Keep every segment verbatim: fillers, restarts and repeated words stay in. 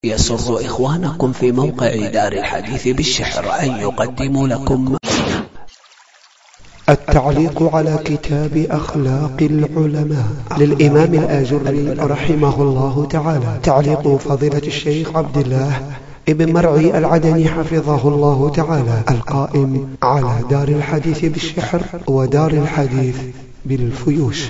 يسر إخوانكم في موقع دار الحديث بالشحر أن يقدموا لكم التعليق على كتاب أخلاق العلماء للإمام الآجري رحمه الله تعالى. تعليق فضيلة الشيخ عبد الله ابن مرعي العدني حفظه الله تعالى، القائم على دار الحديث بالشحر ودار الحديث بالفيوش.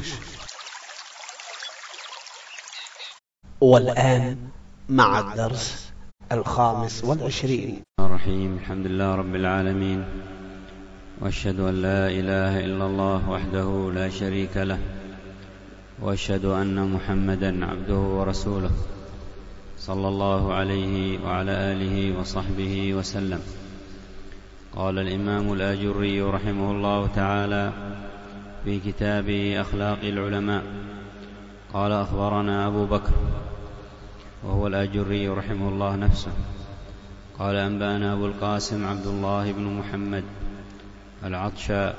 والآن مع الدرس الخامس والعشرين. الرحيم. الحمد لله رب العالمين، وأشهد أن لا إله إلا الله وحده لا شريك له، وأشهد أن محمدا عبده ورسوله صلى الله عليه وعلى آله وصحبه وسلم. قال الإمام الآجري رحمه الله تعالى في كتابه أخلاق العلماء، قال أخبرنا أبو بكر وهو الآجري رحمه الله نفسه، قال أنبأنا أبو القاسم عبد الله بن محمد العطشاء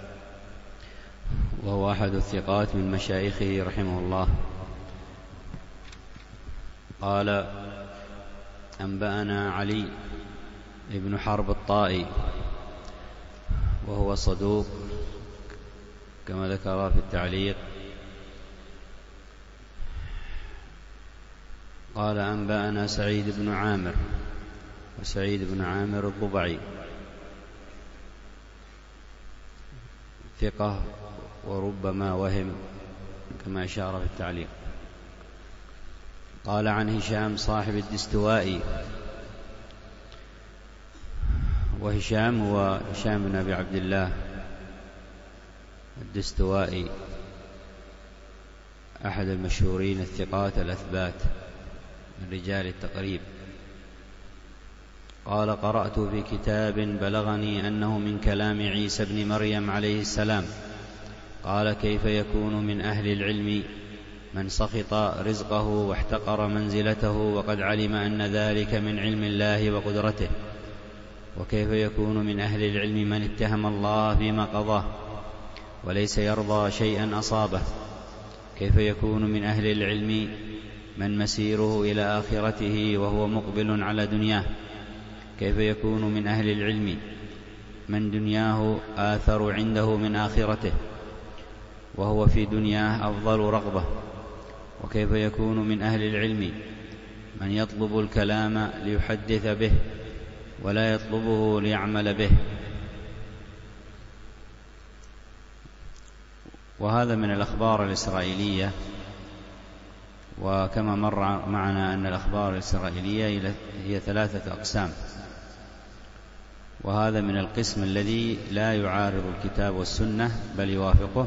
وهو أحد الثقات من مشايخه رحمه الله، قال أنبأنا علي بن حرب الطائي وهو صدوق كما ذكر في التعليق، قال أنبأنا سعيد بن عامر وسعيد بن عامر الضبعي ثقة وربما وهم كما أشار في التعليق. قال عن هشام صاحب الدستوائي، وهشام هو هشام بن أبي عبد الله الدستوائي أحد المشهورين الثقات الأثبات من رجال التقريب. قال قرأت في كتاب بلغني أنه من كلام عيسى بن مريم عليه السلام، قال كيف يكون من أهل العلم من سخط رزقه واحتقر منزلته وقد علم أن ذلك من علم الله وقدرته، وكيف يكون من أهل العلم من اتهم الله فيما قضاه وليس يرضى شيئا أصابه، كيف يكون من أهل العلم من مسيره إلى آخرته وهو مقبل على دنياه، كيف يكون من أهل العلم من دنياه آثر عنده من آخرته وهو في دنياه أفضل رغبة، وكيف يكون من أهل العلم من يطلب الكلام ليحدث به ولا يطلبه ليعمل به. وهذا من الأخبار الإسرائيلية، وكما مر معنا أن الأخبار الإسرائيلية هي ثلاثة أقسام، وهذا من القسم الذي لا يعارض الكتاب والسنة بل يوافقه،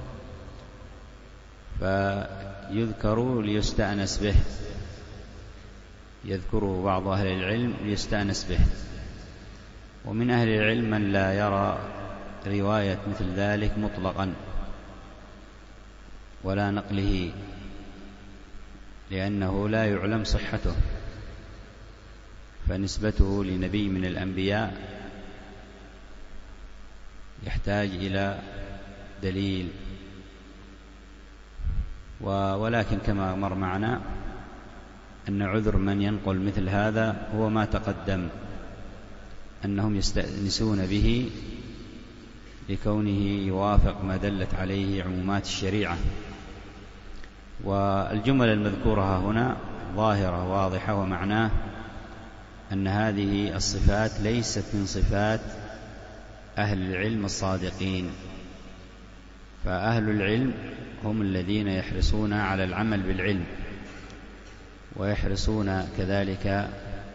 فيذكر ليستأنس به، يذكره بعض أهل العلم ليستأنس به. ومن أهل العلم من لا يرى رواية مثل ذلك مطلقا ولا نقله، لأنه لا يعلم صحته، فنسبته لنبي من الأنبياء يحتاج إلى دليل. ولكن كما مر معنا أن عذر من ينقل مثل هذا هو ما تقدم، أنهم يستأنسون به لكونه يوافق ما دلت عليه عمومات الشريعة. والجمل المذكورة هنا ظاهرة واضحة، ومعناه أن هذه الصفات ليست من صفات أهل العلم الصادقين، فأهل العلم هم الذين يحرصون على العمل بالعلم، ويحرصون كذلك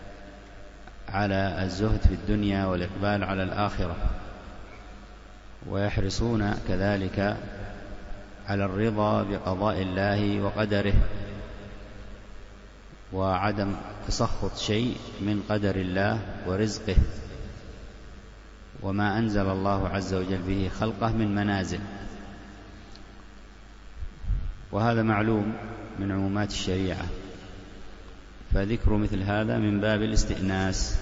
على الزهد في الدنيا والإقبال على الآخرة، ويحرصون كذلك على الرضا بقضاء الله وقدره، وعدم تسخط شيء من قدر الله ورزقه وما أنزل الله عز وجل به خلقه من منازل. وهذا معلوم من عمومات الشريعة، فذكر مثل هذا من باب الاستئناس.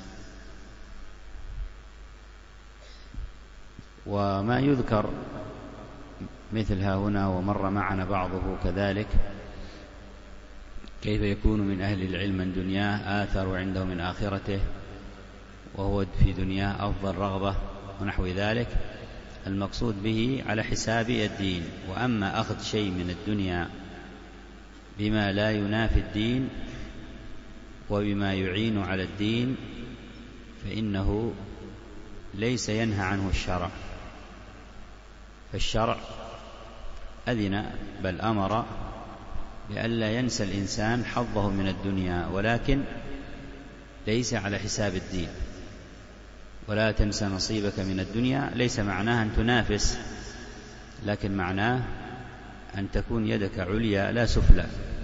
وما يذكر مثلها هنا ومر معنا بعضه كذلك كيف يكون من أهل العلم من دنياه آثر عنده من آخرته وهو في دنياه أفضل رغبة ونحو ذلك. المقصود به على حساب الدين. وأما أخذ شيء من الدنيا بما لا ينافي الدين وبما يعين على الدين فإنه ليس ينهى عنه الشرع. فالشرع أذن بل أمر لئلا ينسى الإنسان حظه من الدنيا، ولكن ليس على حساب الدين. ولا تنسى نصيبك من الدنيا ليس معناه أن تنافس، لكن معناه أن تكون يدك عليا لا سفلى،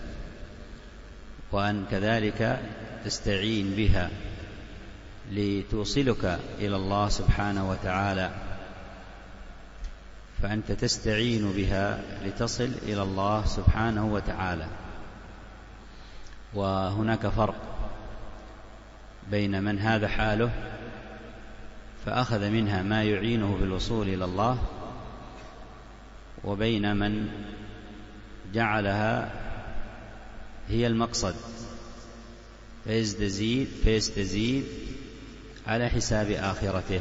وأن كذلك تستعين بها لتوصلك إلى الله سبحانه وتعالى. فأنت تستعين بها لتصل إلى الله سبحانه وتعالى. وهناك فرق بين من هذا حاله فأخذ منها ما يعينه بالوصول إلى الله، وبين من جعلها هي المقصد فيستزيد, فيستزيد على حساب آخرته.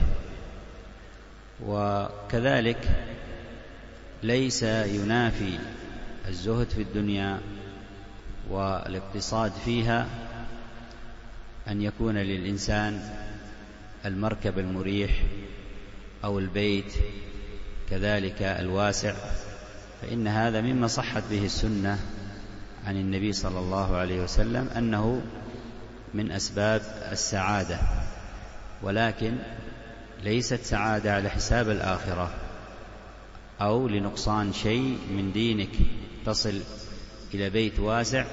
وكذلك ليس ينافي الزهد في الدنيا والاقتصاد فيها أن يكون للإنسان المركب المريح أو البيت كذلك الواسع، فإن هذا مما صحت به السنة عن النبي صلى الله عليه وسلم أنه من أسباب السعادة، ولكن ليست سعادة على حساب الآخرة أو لنقصان شيء من دينك تصل إلى بيت واسع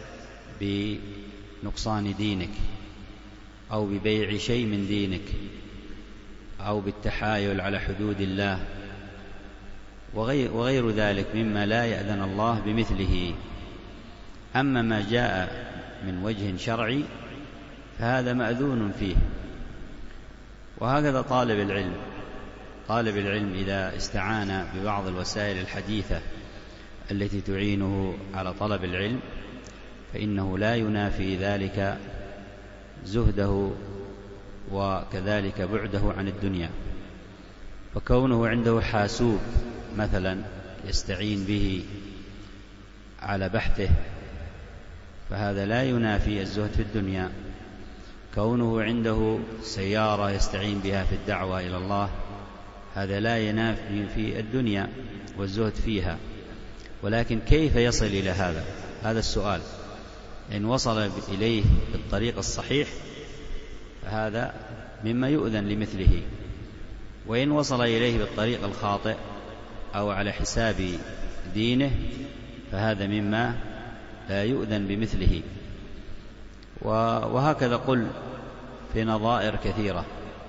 بنقصان دينك أو ببيع شيء من دينك أو بالتحايل على حدود الله وغير, وغير ذلك مما لا يأذن الله بمثله. أما ما جاء من وجه شرعي فهذا مأذون فيه. وهكذا طالب العلم طالب العلم إذا استعان ببعض الوسائل الحديثة التي تعينه على طلب العلم فإنه لا ينافي ذلك زهده وكذلك بعده عن الدنيا. فكونه عنده حاسوب مثلا يستعين به على بحثه فهذا لا ينافي الزهد في الدنيا. كونه عنده سيارة يستعين بها في الدعوة إلى الله هذا لا ينافي في الدنيا والزهد فيها. ولكن كيف يصل إلى هذا؟ هذا السؤال. إن وصل إليه بالطريق الصحيح فهذا مما يؤذن لمثله، وإن وصل إليه بالطريق الخاطئ أو على حساب دينه فهذا مما لا يؤذن بمثله. وهكذا قل في نظائر كثيرة.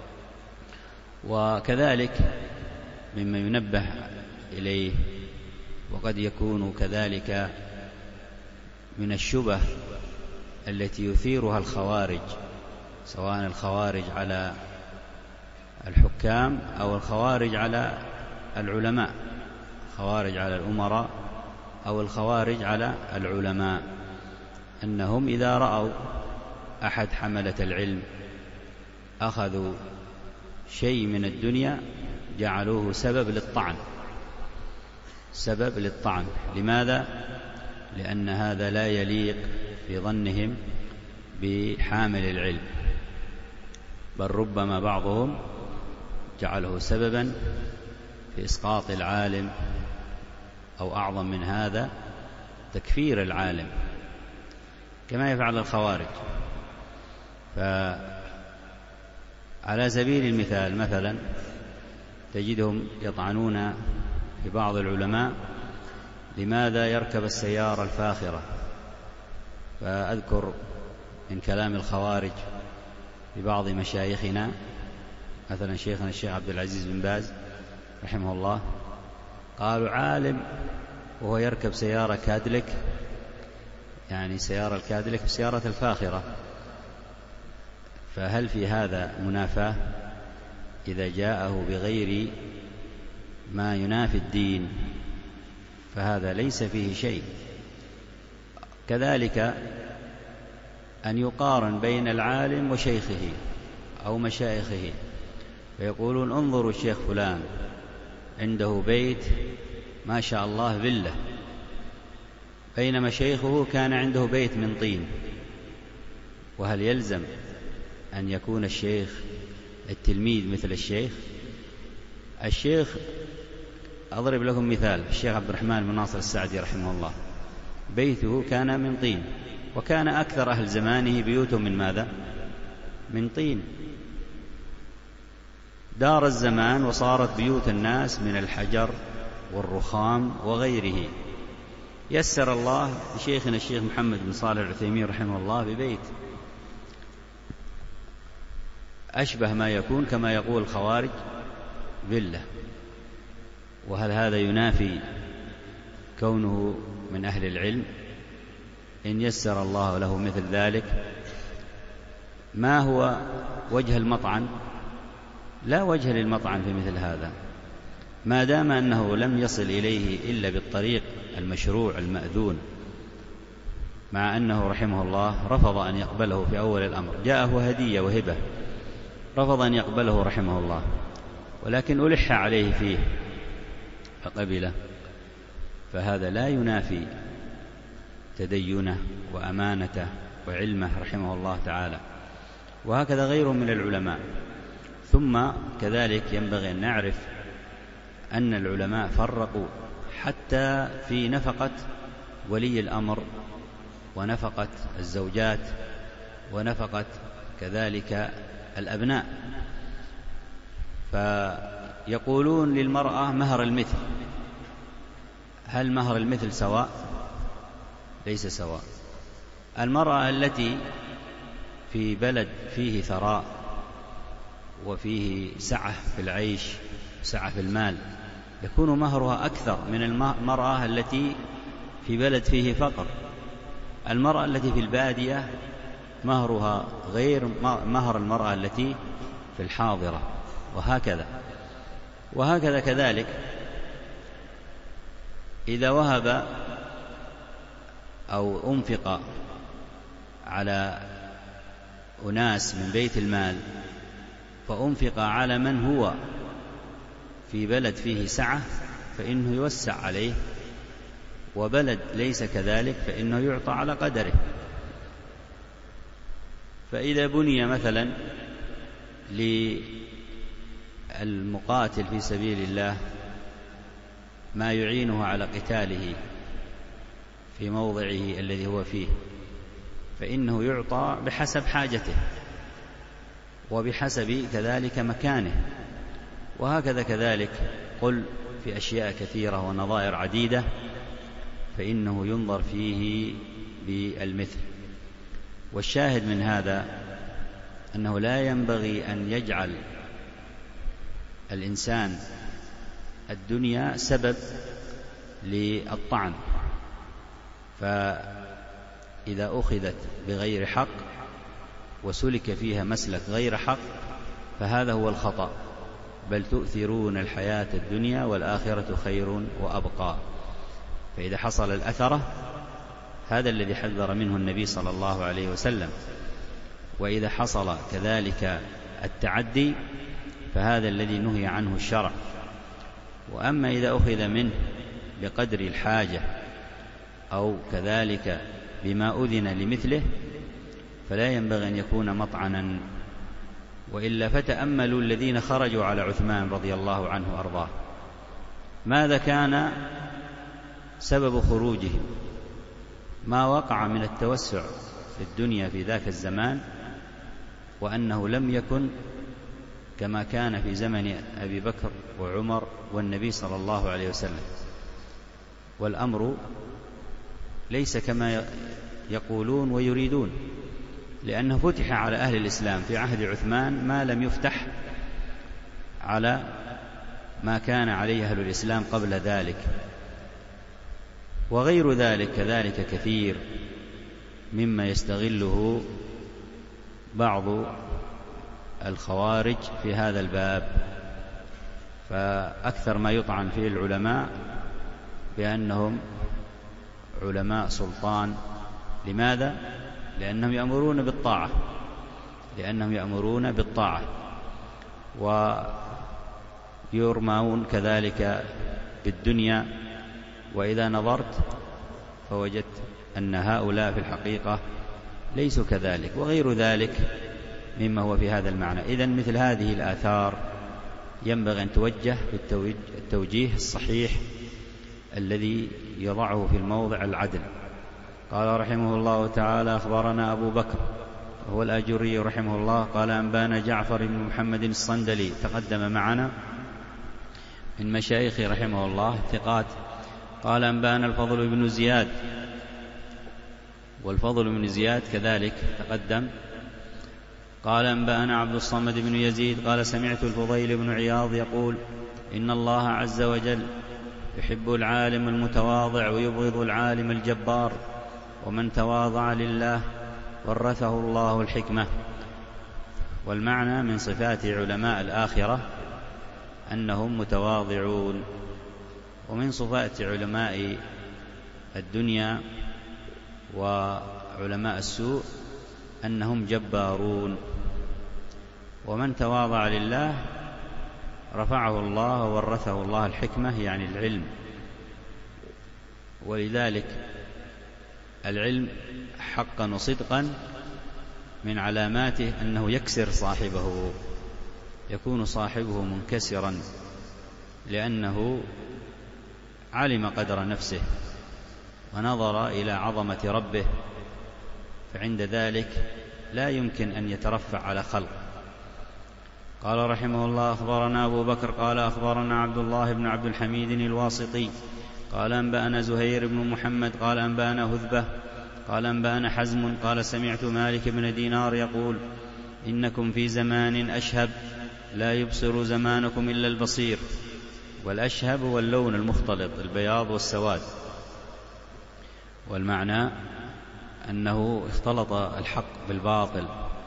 وكذلك مما ينبه إليه وقد يكون كذلك من الشبه التي يثيرها الخوارج، سواء الخوارج على الحكام أو الخوارج على العلماء، الخوارج على الأمراء أو الخوارج على العلماء، أنهم إذا رأوا أحد حملة العلم أخذوا شيء من الدنيا جعلوه سبب للطعن سبب للطعن لماذا؟ لأن هذا لا يليق في ظنهم بحامل العلم، بل ربما بعضهم جعله سببا في إسقاط العالم أو أعظم من هذا تكفير العالم كما يفعل الخوارج. فعلى سبيل المثال مثلا تجدهم يطعنون في بعض العلماء لماذا يركب السيارة الفاخرة. فأذكر من كلام الخوارج لبعض مشايخنا مثلا شيخنا الشيخ عبد العزيز بن باز رحمه الله، قالوا عالم وهو يركب سيارة كادلك، يعني سيارة الكادلك بسيارة الفاخرة، فهل في هذا منافاة؟ إذا جاءه بغير ما ينافي الدين فهذا ليس فيه شيء. كذلك أن يقارن بين العالم وشيخه أو مشايخه، فيقولون انظروا الشيخ فلان عنده بيت ما شاء الله فيلا، بينما شيخه كان عنده بيت من طين. وهل يلزم أن يكون الشيخ التلميذ مثل الشيخ؟ الشيخ، أضرب لكم مثال، الشيخ عبد الرحمن بن ناصر السعدي رحمه الله بيته كان من طين، وكان أكثر أهل زمانه بيوتهم من ماذا؟ من طين. دار الزمان وصارت بيوت الناس من الحجر والرخام وغيره. يسر الله لشيخنا الشيخ محمد بن صالح العثيمين رحمه الله ببيت أشبه ما يكون كما يقول الخوارج فيلا. وهل هذا ينافي كونه من أهل العلم؟ إن يسر الله له مثل ذلك، ما هو وجه المطعن؟ لا وجه للمطعن في مثل هذا، ما دام أنه لم يصل إليه إلا بالطريق المشروع المأذون، مع أنه رحمه الله رفض أن يقبله في أول الأمر، جاءه هدية وهبة رفض أن يقبله رحمه الله، ولكن ألح عليه فيه فقبله، فهذا لا ينافي تدينه وأمانته وعلمه رحمه الله تعالى. وهكذا غيره من العلماء. ثم كذلك ينبغي أن نعرف أن العلماء فرقوا حتى في نفقة ولي الأمر ونفقة الزوجات ونفقة كذلك الأبناء. فيقولون للمرأة مهر المثل. هل مهر المثل سواء؟ ليس سواء. المرأة التي في بلد فيه ثراء وفيه سعة في العيش، سعة في المال، يكون مهرها أكثر من المرأة التي في بلد فيه فقر. المرأة التي في البادية مهرها غير مهر المرأة التي في الحاضرة، وهكذا وهكذا كذلك إذا وهب أو أنفق على أناس من بيت المال فأنفق على من هو في بلد فيه سعة فإنه يوسع عليه، وبلد ليس كذلك فإنه يعطى على قدره. فإذا بني مثلا للمقاتل في سبيل الله ما يعينه على قتاله في موضعه الذي هو فيه، فإنه يعطى بحسب حاجته وبحسب كذلك مكانه. وهكذا كذلك قل في أشياء كثيرة ونظائر عديدة فإنه ينظر فيه بالمثل. والشاهد من هذا أنه لا ينبغي أن يجعل الإنسان الدنيا سبب للطعن، فإذا أخذت بغير حق وسلك فيها مسلك غير حق فهذا هو الخطأ. بل تؤثرون الحياة الدنيا والآخرة خير وأبقى. فإذا حصل الأثرة هذا الذي حذر منه النبي صلى الله عليه وسلم، وإذا حصل كذلك التعدي فهذا الذي نهي عنه الشرع. وأما إذا أخذ منه بقدر الحاجة أو كذلك بما أذن لمثله فلا ينبغي أن يكون مطعنا. وإلا فتأملوا الذين خرجوا على عثمان رضي الله عنه وأرضاه، ماذا كان سبب خروجهم؟ ما وقع من التوسع في الدنيا في ذاك الزمان، وأنه لم يكن كما كان في زمن أبي بكر وعمر والنبي صلى الله عليه وسلم. والأمر ليس كما يقولون ويريدون، لأنه فتح على أهل الإسلام في عهد عثمان ما لم يفتح على ما كان عليه أهل الإسلام قبل ذلك. وغير ذلك كذلك كثير مما يستغله بعض الخوارج في هذا الباب. فأكثر ما يطعن فيه العلماء بأنهم علماء سلطان لماذا؟ لأنهم يأمرون بالطاعة لأنهم يأمرون بالطاعة ويرمون كذلك بالدنيا. وإذا نظرت فوجدت أن هؤلاء في الحقيقة ليسوا كذلك، وغير ذلك مما هو في هذا المعنى. إذن مثل هذه الآثار ينبغي أن توجه بالتوجيه الصحيح الذي يضعه في الموضع العدل. قال رحمه الله تعالى: أخبرنا أبو بكر وهو الآجري رحمه الله قال: أنبانا جعفر بن محمد الصندلي، تقدم معنا من مشايخه رحمه الله ثقات. قال: أنبانا الفضل بن زياد، والفضل بن زياد كذلك تقدم. قال: أنبانا عبد الصمد بن يزيد قال: سمعت الفضيل بن عياض يقول: إن الله عز وجل يحب العالم المتواضع ويبغض العالم الجبار، ومن تواضع لله ورثه الله الحكمة. والمعنى من صفات علماء الآخرة أنهم متواضعون، ومن صفات علماء الدنيا وعلماء السوء أنهم جبارون. ومن تواضع لله رفعه الله وورثه الله الحكمة، يعني العلم. ولذلك العلم حقا وصدقا من علاماته أنه يكسر صاحبه، يكون صاحبه منكسرا لأنه علم قدر نفسه ونظر إلى عظمة ربه، فعند ذلك لا يمكن أن يترفع على خلق. قال رحمه الله: أخبرنا أبو بكر قال: أخبرنا عبد الله بن عبد الحميد الواسطي قال: أنبأنا زهير بن محمد قال: أنبأنا هذبة قال: أنبأنا حزم قال: سمعت مالك بن دينار يقول: إنكم في زمان أشهب لا يبصر زمانكم إلا البصير. والأشهب هو اللون المختلط، البياض والسواد، والمعنى أنه اختلط الحق بالباطل.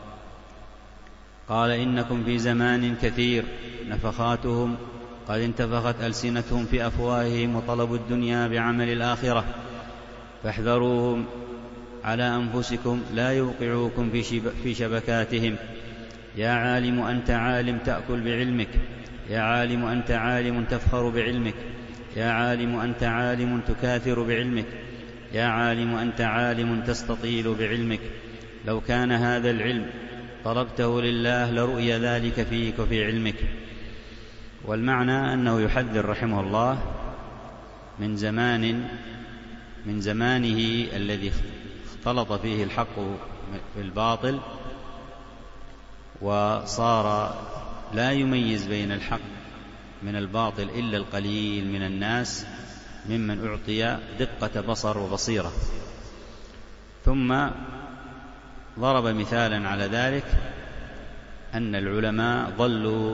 قال: إنكم في زمان كثير نفخاتهم قد انتفخت ألسنتهم في أفواههم وطلبوا الدنيا بعمل الآخرة، فاحذروهم على أنفسكم لا يوقعوكم في شبكاتهم. يا عالم أنت عالم تأكل بعلمك، يا عالم أنت عالم تفخر بعلمك، يا عالم أنت عالم تكاثر بعلمك، يا عالم أنت عالم تستطيل بعلمك. لو كان هذا العلم طلبته لله لرؤي ذلك فيك وفي علمك. والمعنى أنه يحذر رحمه الله من زمان من زمانه الذي اختلط فيه الحق في الباطل، وصار لا يميز بين الحق من الباطل إلا القليل من الناس ممن أعطي دقة بصر وبصيرة. ثم ضرب مثالا على ذلك أن العلماء ضلوا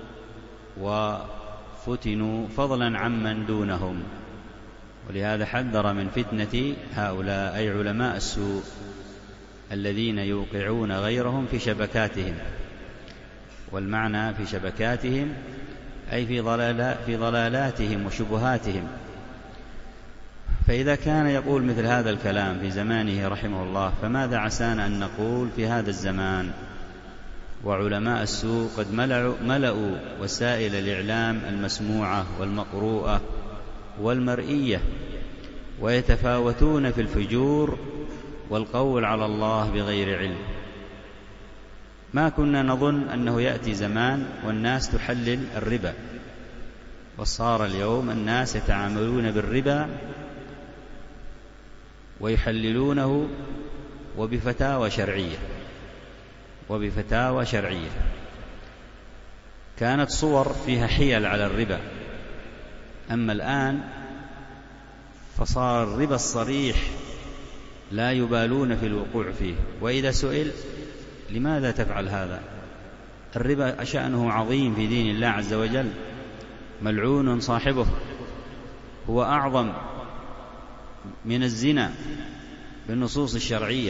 وفتنوا فضلا عمن دونهم، ولهذا حذر من فتنة هؤلاء أي علماء السوء الذين يوقعون غيرهم في شبكاتهم. والمعنى في شبكاتهم أي في, ضلال في ضلالاتهم وشبهاتهم. فإذا كان يقول مثل هذا الكلام في زمانه رحمه الله، فماذا عسانا أن نقول في هذا الزمان وعلماء السوء قد ملأوا, ملأوا وسائل الإعلام المسموعة والمقروءة والمرئية، ويتفاوتون في الفجور والقول على الله بغير علم. ما كنا نظن أنه يأتي زمان والناس تحلل الربا، وصار اليوم الناس يتعاملون بالربا ويحللونه وبفتاوى شرعية وبفتاوى شرعية. كانت صور فيها حيل على الربا، أما الآن فصار الربا الصريح لا يبالون في الوقوع فيه. وإذا سئل لماذا تفعل هذا؟ الربا شأنه عظيم في دين الله عز وجل، ملعون صاحبه، هو أعظم من الزنا بالنصوص الشرعية.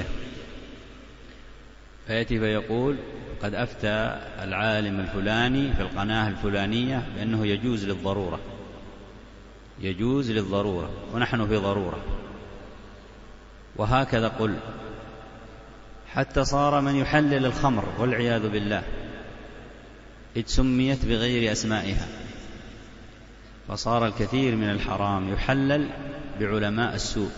فيأتي فيقول قد أفتى العالم الفلاني في القناة الفلانية بأنه يجوز للضرورة، يجوز للضرورة، ونحن في ضرورة. وهكذا قل، حتى صار من يحلل الخمر والعياذ بالله إذ سميت بغير أسمائها، فصار الكثير من الحرام يحلل بعلماء السوء،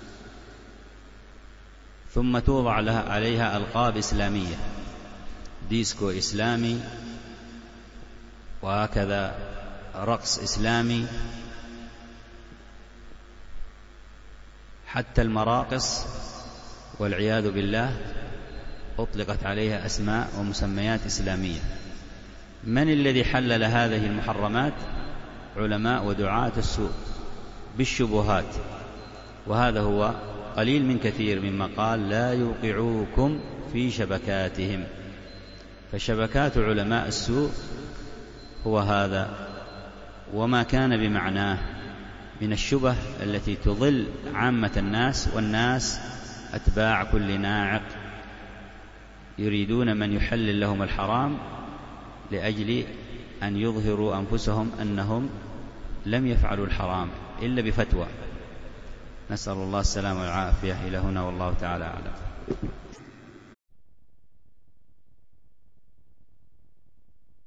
ثم توضع لها عليها ألقاب إسلامية، ديسكو إسلامي، وهكذا رقص إسلامي، حتى المراقص والعياذ بالله أطلقت عليها أسماء ومسميات إسلامية. من الذي حلل هذه المحرمات؟ علماء ودعاة السوء بالشبهات، وهذا هو قليل من كثير مما قال لا يوقعوكم في شبكاتهم. فشبكات علماء السوء هو هذا، وما كان بمعناه من الشبه التي تضل عامة الناس، والناس أتباع كل ناعق يريدون من يحلل لهم الحرام لأجل أن يظهروا أنفسهم أنهم لم يفعلوا الحرام إلا بفتوى. نسأل الله السلامة والعافية. إلى هنا والله تعالى أعلم.